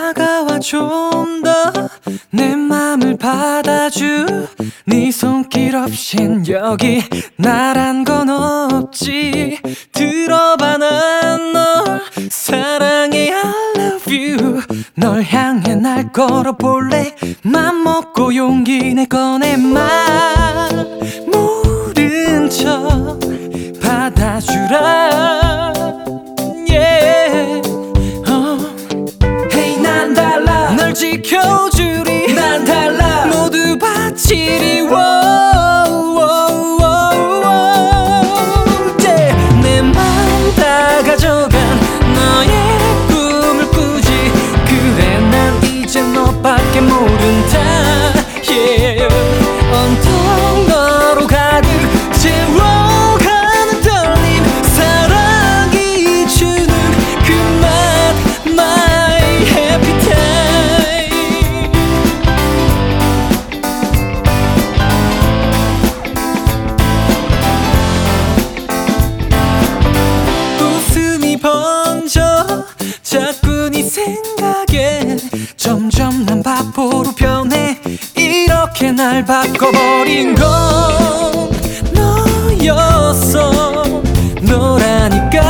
다가와 좀 더 내 맘을 받아줘. 네 손길 없인 여기 나란 건 없지. 들어봐 난 널 사랑해 I love you. 널 향해 날 걸어볼래. 맘 먹고 용기 내 꺼내. 말 모른 척 받아주라. yeah. Hey 난 달라. 널 지켜주리. 난 달라. 모두 바치리. 내 맘 다 가져간 너의 꿈을 꾸지. 그래 난 이제 너밖에 모른다. yeah. 온통 너로 가득 채워가는 떨림. 사랑이 주는 그 맛 My happy time. 웃음이 번져 자꾸 네 생각에 점점 난 바보로 변해. 이렇게 날 바꿔버린 건 너였어. 너라니까.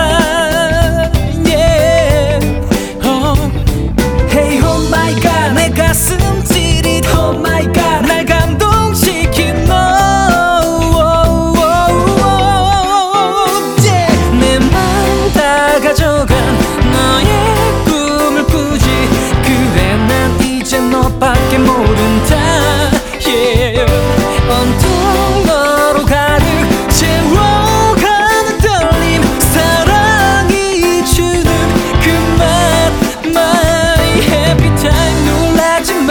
yeah. Hey oh my god 내 가슴 찌릿. Oh my god 날 감동시킨 너. yeah. 내 맘 다 가져간 너의 꿈을 꾸지. 그래 난 이제 너밖에 모른다. yeah. 온통 너로 가득 채워가는 떨림. 사랑이 주는 그 맛 My happy time. 놀라지 마.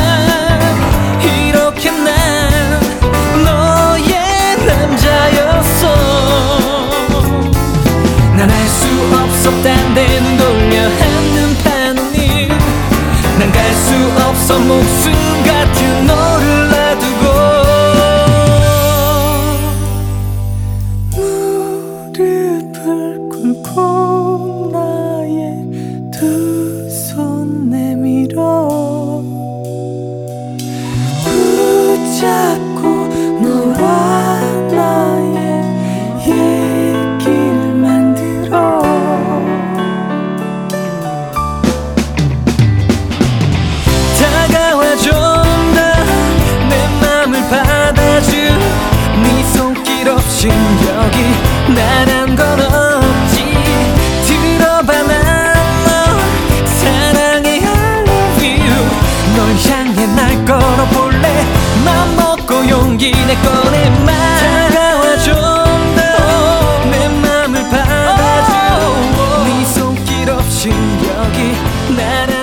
이렇게 난 너의 남자였어. 난 알 수 없어 딴 데 눈 돌려 한눈판 일. 난 갈 수 없어 목숨 같은 너를 놔두고. 무릎을 꿇고 나의 두 손 내밀어 붙잡고 너와 나의 얘기를 만들어. 다가와 좀 더 내 맘을 받아줘. 네 손길 없인 여기 나란 건 없지. 들어봐 난 널 사랑해 I love you. 널 향해 날 걸어볼래. 맘 먹고 용기 내 꺼내. 말 다가와 좀 더 내 맘을 받아줘. 네 손길 없인 여기 나란